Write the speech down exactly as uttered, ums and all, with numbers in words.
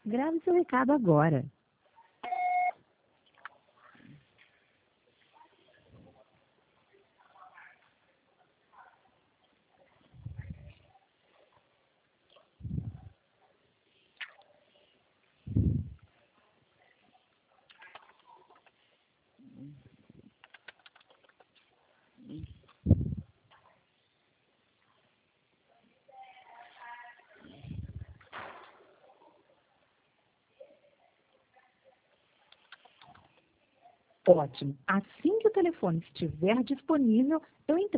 Grave seu recado agora. Ótimo. Assim que o telefone estiver disponível, eu entrego.